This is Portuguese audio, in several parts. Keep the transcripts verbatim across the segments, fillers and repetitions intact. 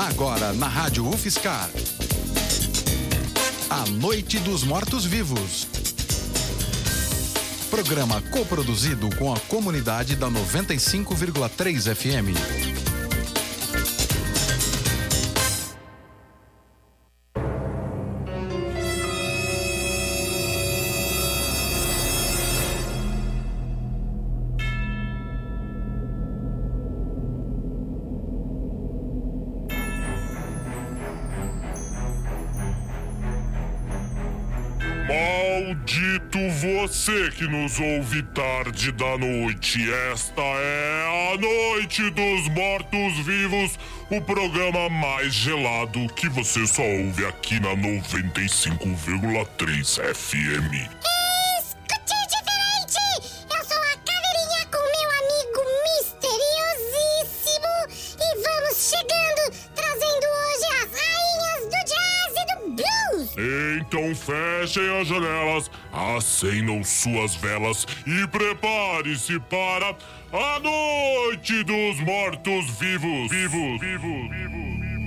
Agora na Rádio UFSCar. A Noite dos Mortos-Vivos. Programa coproduzido com a comunidade da noventa e cinco vírgula três F M. Maldito você que nos ouve tarde da noite. Esta é a Noite dos Mortos-Vivos, o programa mais gelado que você só ouve aqui na noventa e cinco vírgula três F M. Escute diferente! Eu sou a Caveirinha com meu amigo misteriosíssimo e vamos chegando, trazendo hoje as rainhas do jazz e do blues. Então fechem as janelas, acendam suas velas e prepare-se para a Noite dos Mortos-Vivos. Vivos, vivos, vivos.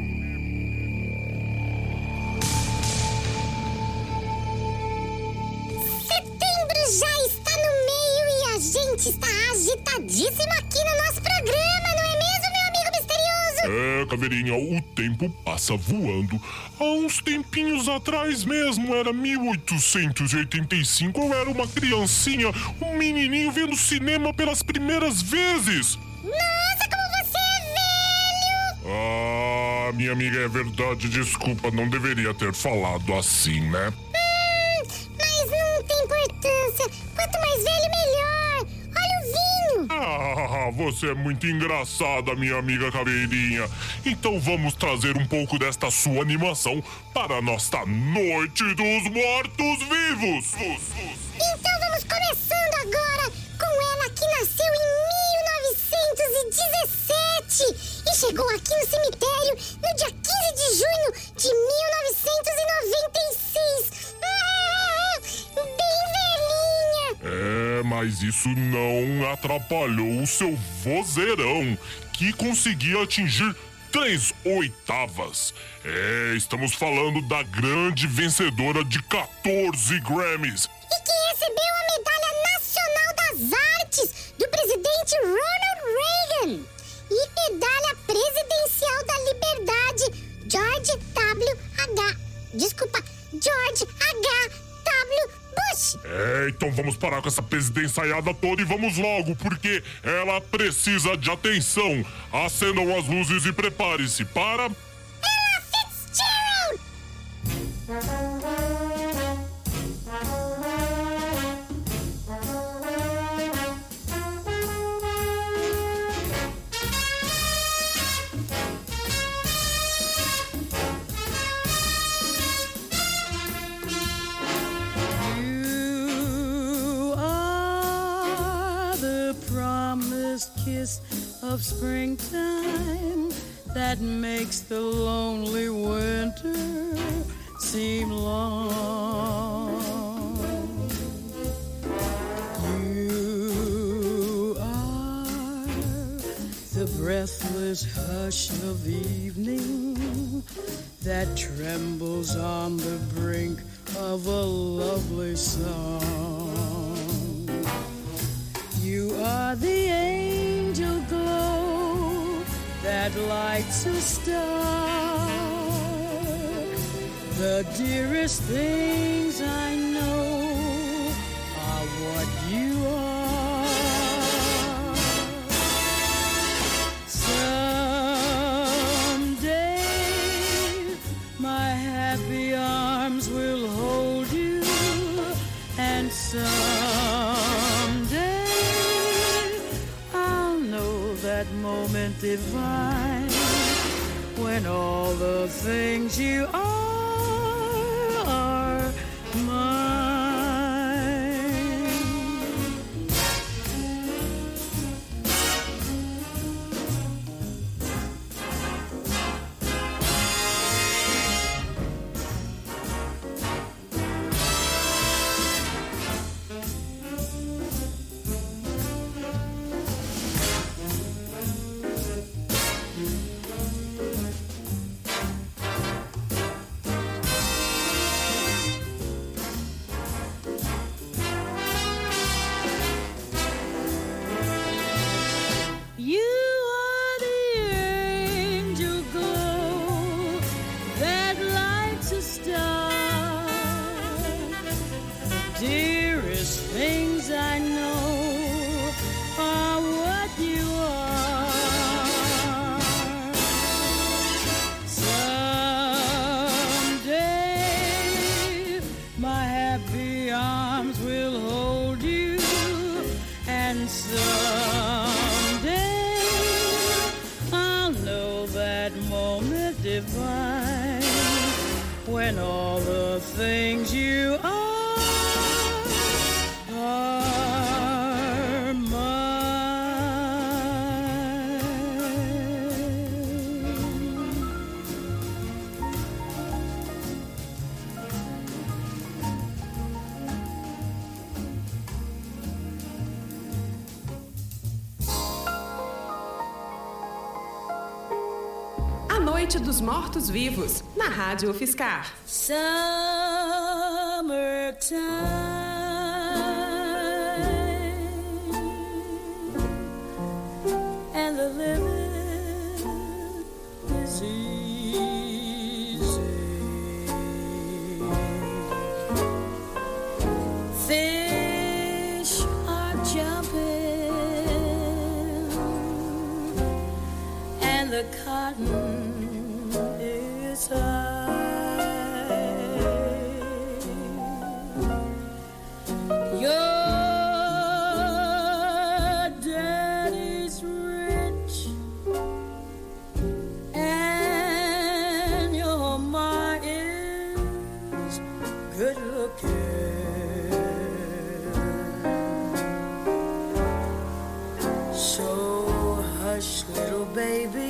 Setembro já está no meio e a gente está agitadíssimo aqui no nosso programa, não é mesmo, meu amigo misterioso? É, Caveirinha, o tempo passa voando. Há uns tempinhos atrás mesmo, era mil oitocentos e oitenta e cinco, eu era uma criancinha, um menininho vendo cinema pelas primeiras vezes. Nossa, como você é velho! Ah, minha amiga, é verdade, desculpa, não deveria ter falado assim, né? Hum, mas não tem importância. Quanto mais velho, melhor. Olha o vinho. Ah, você é muito engraçada, minha amiga Caveirinha. Então vamos trazer um pouco desta sua animação para a nossa Noite dos Mortos-Vivos. Então vamos começando agora com ela que nasceu em mil novecentos e dezessete e chegou aqui no cemitério no dia quinze de junho de mil novecentos e noventa e seis. Ah, bem velhinha. É, mas isso não atrapalhou o seu vozeirão, que conseguia atingir três oitavas. É, estamos falando da grande vencedora de quatorze Grammys. E que recebeu a Medalha Nacional das Artes do presidente Ronald Reagan e Medalha Presidencial da Liberdade George W. H. Desculpa, George H. W. Bush. É, então vamos parar com essa presidênciada toda e vamos logo, porque ela precisa de atenção. Acendam as luzes e prepare-se para... Ella Fitzgerald! You are the promised kiss of springtime that makes the lonely winter seem long. You are the breathless hush of evening that trembles on the brink of a lovely song. You are the angel glow that lights a star. The dearest things I know are what you are. Someday my happy arms will hold you, and someday I'll know that moment divine when all the things you are are mine. divine when all the things you are are mine. A Noite dos Mortos-Vivos, na Rádio UFSCar. And the living is easy. Fish are jumping and the cotton is high. Your daddy's rich and your ma is good looking. So hush, little baby.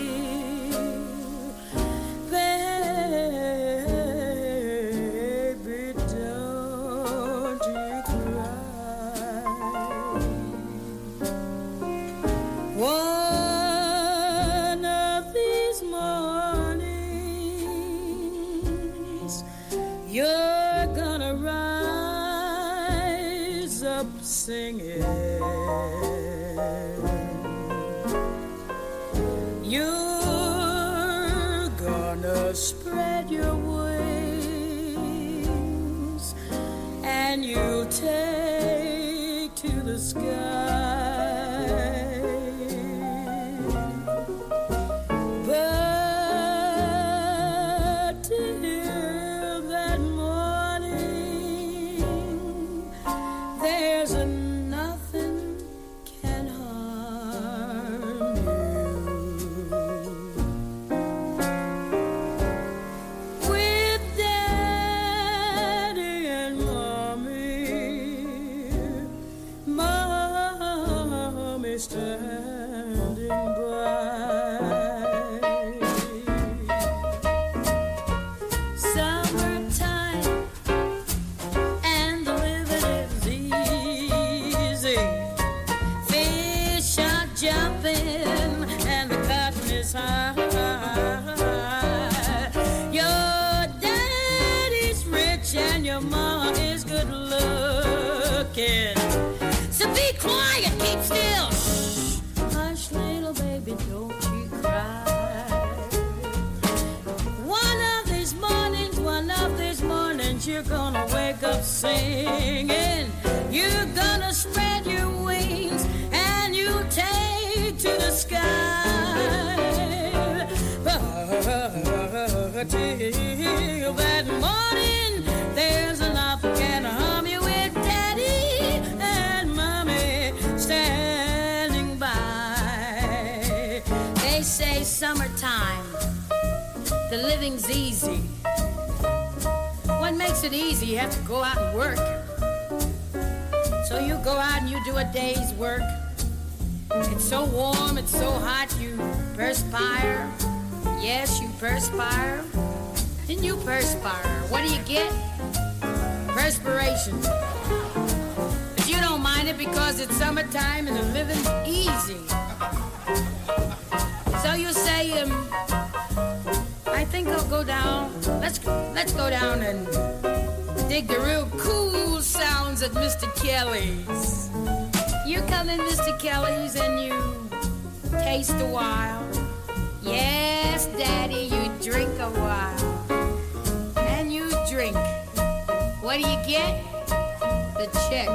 Singing, you're gonna spread your wings and you'll take to the sky. But till that morning, there's a standing by. Summertime and the living is easy. Fish are jumping and the cotton is high. Your daddy's rich and your mama is good looking. So be quiet, keep still. Baby, don't you cry. One of these mornings, one of these mornings, you're gonna wake up singing. You're gonna spread your wings and you take to the sky. But till that morning, there's enough can harm you with daddy and mommy standing by. They say summertime, the living's easy. What makes it easy? You have to go out and work. So you go out and you do a day's work. It's so warm, it's so hot, you perspire. Yes, you perspire. And you perspire. What do you get? Perspiration. But you don't mind it because it's summertime and the living's easy. So you say, um, I think I'll go down. Let's let's go down and dig the real cool sounds at Mister Kelly's. You come in Mister Kelly's and you taste a while. Yes, Daddy, you drink a while. And you drink. What do you get? The check.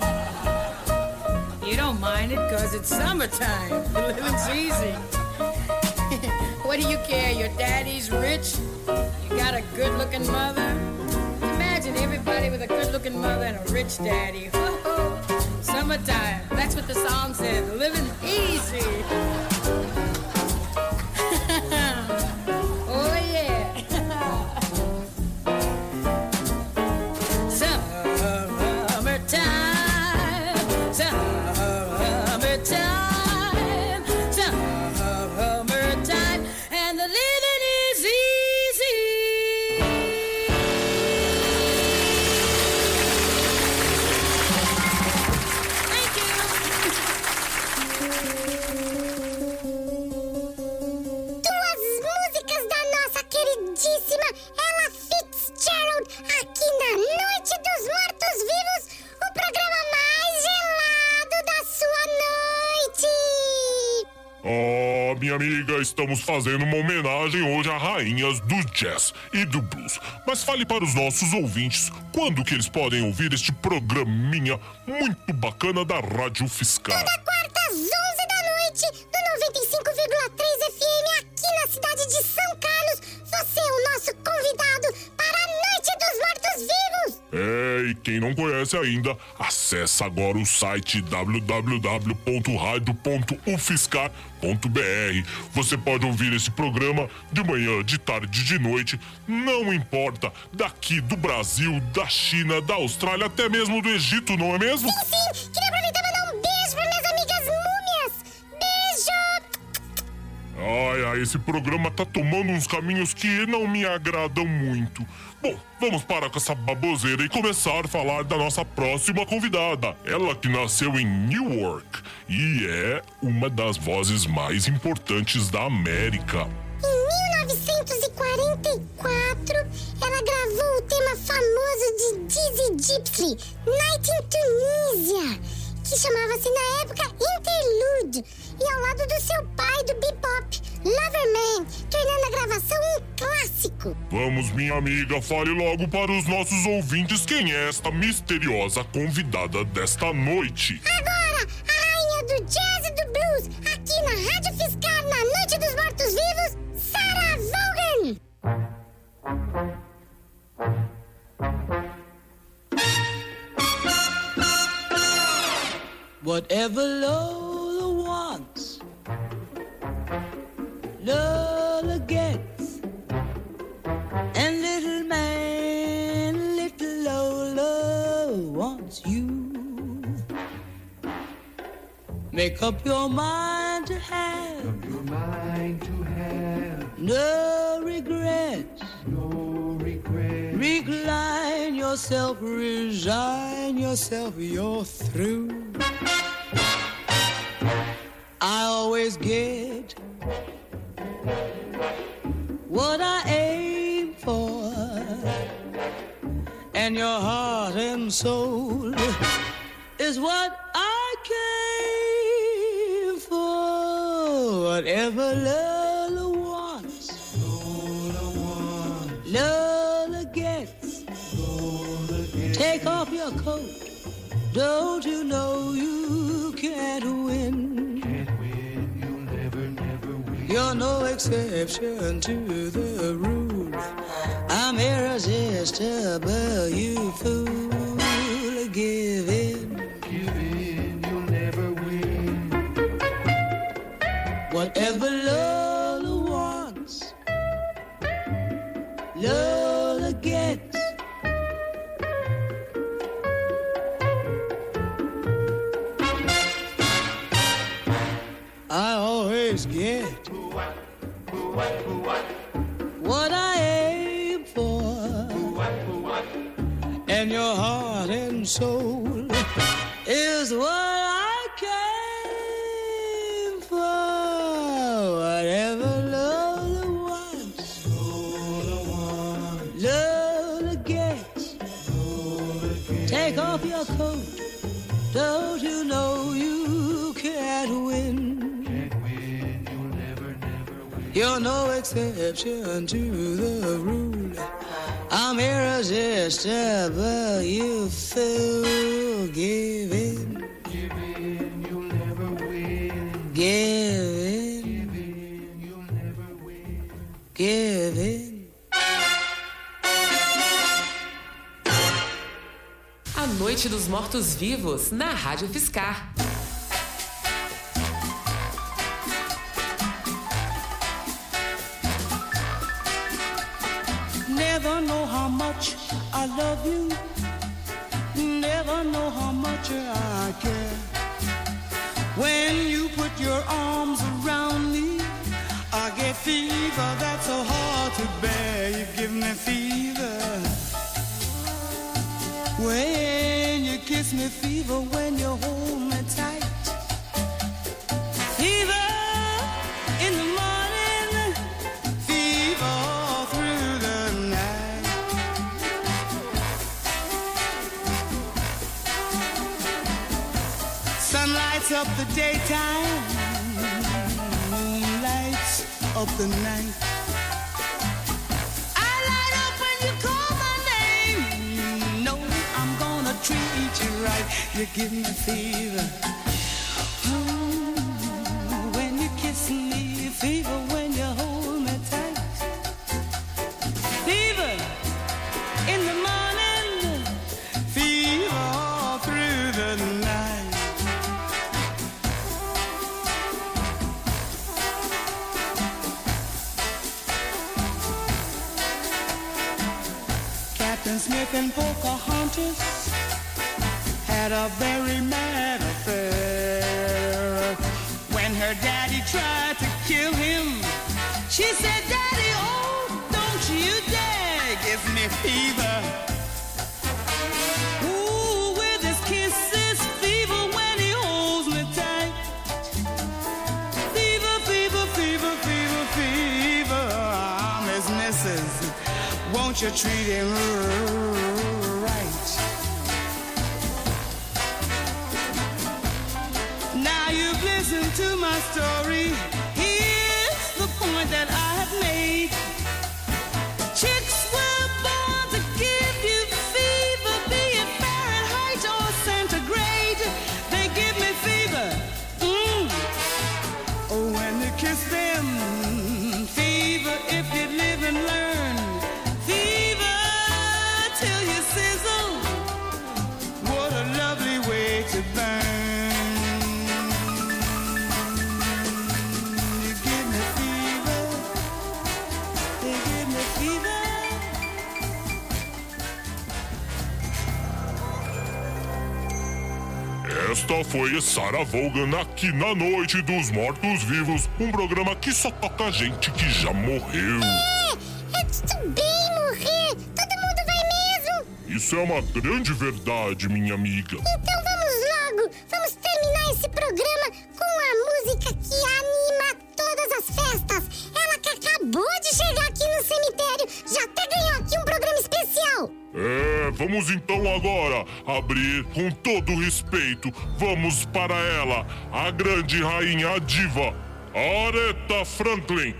You don't mind it because it's summertime. The living's easy. What do you care? Your daddy's rich. You got a good-looking mother. Imagine everybody with a good-looking mother and a rich daddy. Summertime. That's what the song said. Living easy. Oh, minha amiga, estamos fazendo uma homenagem hoje a rainhas do jazz e do blues. Mas fale para os nossos ouvintes quando que eles podem ouvir este programinha muito bacana da Rádio Fiscar. Toda quarta às onze da noite, no noventa e cinco vírgula três F M, aqui na cidade de São Carlos. Você é o nosso convidado para a Noite dos Mortos-Vivos. É, e quem não conhece ainda, acessa agora o site w w w ponto radio ponto u fiscar ponto b r. Você pode ouvir esse programa de manhã, de tarde, de noite, não importa, daqui do Brasil, da China, da Austrália, até mesmo do Egito, não é mesmo? Sim, sim. Queria aproveitar e mandar um beijo para minhas amigas múmias. Beijo! Ai, ai, esse programa tá tomando uns caminhos que não me agradam muito. Bom, vamos parar com essa baboseira e começar a falar da nossa próxima convidada. Ela que nasceu em Newark e é uma das vozes mais importantes da América. Em mil novecentos e quarenta e quatro, ela gravou o tema famoso de Dizzy Gillespie, Night in Tunisia, que chamava-se na época Interlude, e ao lado do seu pai do bebop, Loverman, tornando a gravação um clássico. Vamos, minha amiga, fale logo para os nossos ouvintes quem é esta misteriosa convidada desta noite. Agora, a rainha do jazz e do blues, aqui na Rádio Fiscar, na Noite dos Mortos-Vivos, Sarah Vaughan. Whatever Lola wants, Lola gets. And little man, little Lola wants you. Make up your mind to have, Make up your mind to have no regrets. no regrets. Recline yourself, resign yourself, you're through. I always get what I aim for, and your heart and soul is what I came for. Whatever Lola wants, Lola wants, Lola gets. Lola gets. Take off your coat, don't you know you can't win? Can't win, you'll never, never win. You're no exception to the rule. I'm irresistible, you fool. Give in, Give in, you'll never win. whatever Lola wants, Lola gets. I always get what I aim for, and your heart and soul is what I came for. Whatever Lola wants, Lola wants, Lola gets. Lola gets. Take off your coat, don't you know you can't win? Can't win, you'll never, never win. You're no exception to the rule. I'm irresistible, you fool. Give in, Give in, you'll never win. give in, Give in, you'll never win. give in. A Noite dos Mortos-Vivos, na Rádio Fiscar. Never know how much I love you. Never know how much I care. When you put your arms around me, I get fever that's so hard to bear. You give me fever. When you kiss me, fever. When you hold me tight, fever in the morning, fever all through the night. Sun lights up the daytime, moonlight of the night. I light up when you call my name. No, I'm gonna treat you right. You give me fever. Mm, when you kiss me, fever when you hold me tight. Fever in the morning, fever all through the night. Captain Smith and Pocahontas had a very mad affair. When her daddy tried to kill him, she said, Daddy, oh, don't you dare give me fever. Ooh, with his kisses, fever when he holds me tight. Fever, fever, fever, fever, fever, I'm his missus. Won't you treat him right? Now you've listened to my story. Here's the point that I have made. Chicks were born to give you fever, be it Fahrenheit or centigrade. They give me fever. Mm. Oh, when you kiss them, fever if you live and learn. Fever till you sizzle. What a lovely way to burn. You give me fever. They give me fever. Esta foi Sarah Vaughan aqui na Noite dos Mortos-Vivos, um programa que só toca gente que já morreu. É, é tudo bem morrer. Todo mundo vai mesmo. Isso é uma grande verdade, minha amiga. Então vamos logo. Vamos terminar esse programa com a música que anima todas as festas. Ela que acabou de chegar aqui no cemitério já até ganhou aqui um programa especial. É, vamos então agora abrir com todo respeito. Vamos para ela, a grande rainha diva, Aretha Franklin.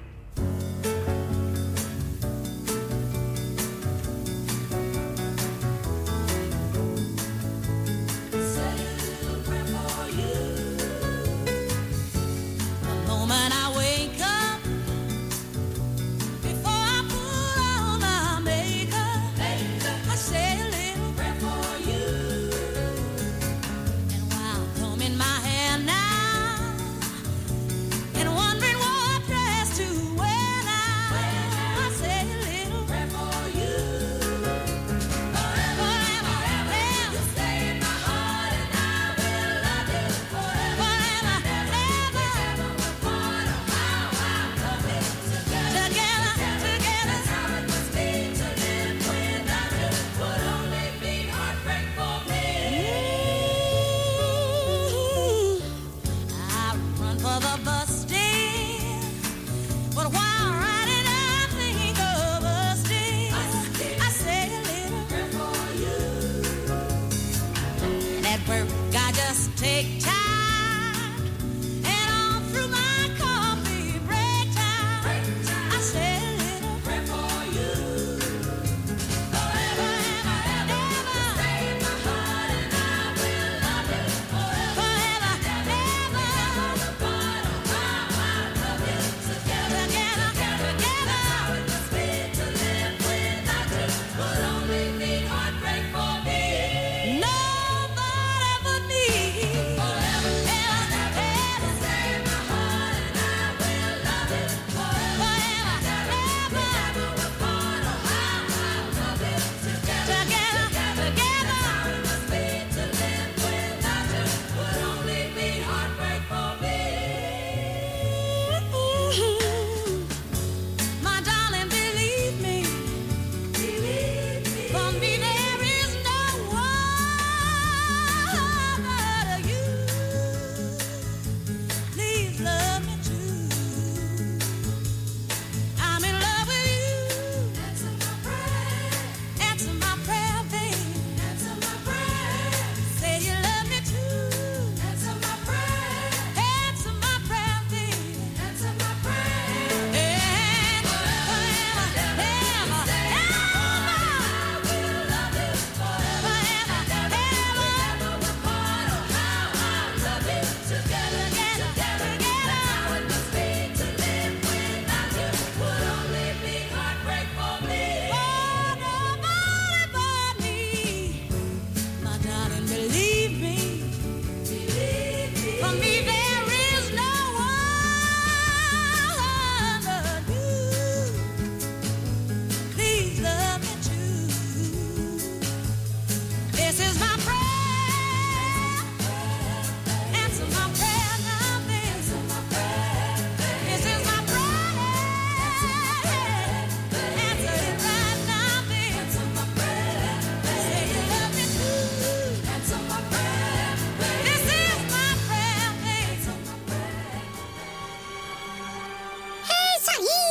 The moment I wake up, before I put on my makeup, I say a little prayer for you. And while I'm combing my hair now, and wondering what dress to wear now, I say a little prayer for you. Forever, forever, you stay in my heart, and I will love you forever, ever, ever. We're part of how I love it together, together. That's how it must be to live without you. Would only be heartbreak for me. I run for the bus stand, but while riding I think of us still. I say a little prayer for you. And at work I just take time, and all through my coffee break time, I say a little prayer for you. Forever, ever, ever, stay in my heart, and I will love you forever, ever, ever. We're part of how I love you together, together.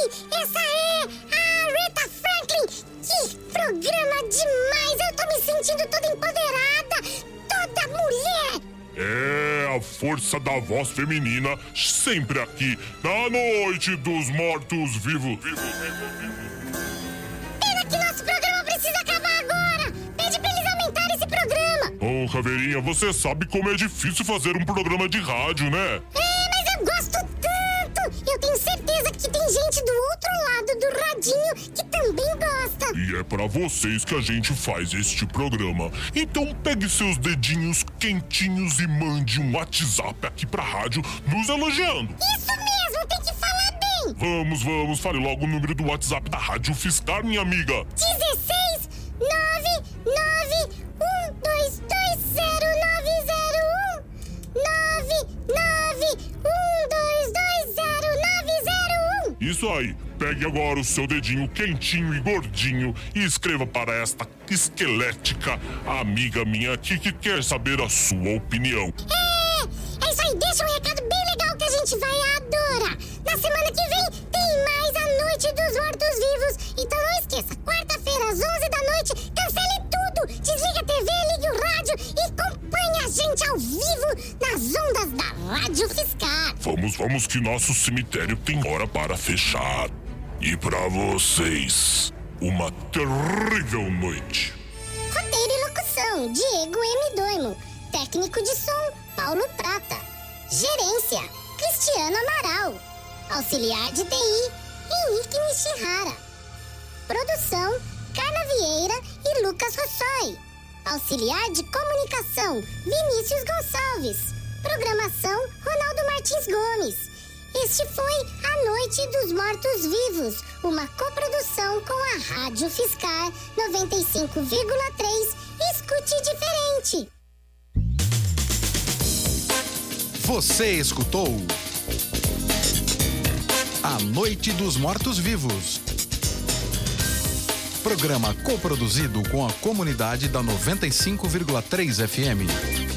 sim! Essa é a Aretha Franklin! Que programa demais! Eu tô me sentindo toda empoderada! Toda mulher! É a força da voz feminina, sempre aqui, na Noite dos Mortos-Vivos. Vivo, vivo, vivo. Pena que nosso programa precisa acabar agora! Pede pra eles aumentarem esse programa! Ô, Caveirinha, você sabe como é difícil fazer um programa de rádio, né? É, mas eu gosto tanto! Eu tenho certeza que tem gente do outro lado do radinho que também gosta! E é pra vocês que a gente faz este programa. Então pegue seus dedinhos quentinhos e mande um WhatsApp aqui pra rádio nos elogiando. Isso mesmo, tem que falar bem! Vamos, vamos, fale logo o número do WhatsApp da Rádio Fiscar, minha amiga. dezesseis nove nove um dois dois zero nove zero um nove nove um dois dois zero nove zero um. Isso aí, pegue agora o seu dedinho quentinho e gordinho e escreva para esta esquelética amiga minha aqui que quer saber a sua opinião. É, é isso aí, deixa um recado bem legal que a gente vai adorar. Na semana que vem tem mais a Noite dos Mortos-Vivos. Então não esqueça, quarta-feira às onze da noite, cancele tudo, desliga a T V, ligue o rádio e acompanhe a gente ao vivo nas ondas da Rádio Fiscar. Vamos, vamos que nosso cemitério tem hora para fechar. E pra vocês, uma terrível noite. Roteiro e locução, Diego M. Doimo. Técnico de som, Paulo Prata. Gerência, Cristiano Amaral. Auxiliar de T I, Henrique Nishihara. Produção, Carla Vieira e Lucas Rossoi. Auxiliar de comunicação, Vinícius Gonçalves. Programação, Ronaldo Martins Gomes. Este foi A Noite dos Mortos-Vivos, uma coprodução com a Rádio Fiscar noventa e cinco vírgula três. Escute diferente. Você escutou A Noite dos Mortos-Vivos. Programa coproduzido com a comunidade da noventa e cinco vírgula três F M.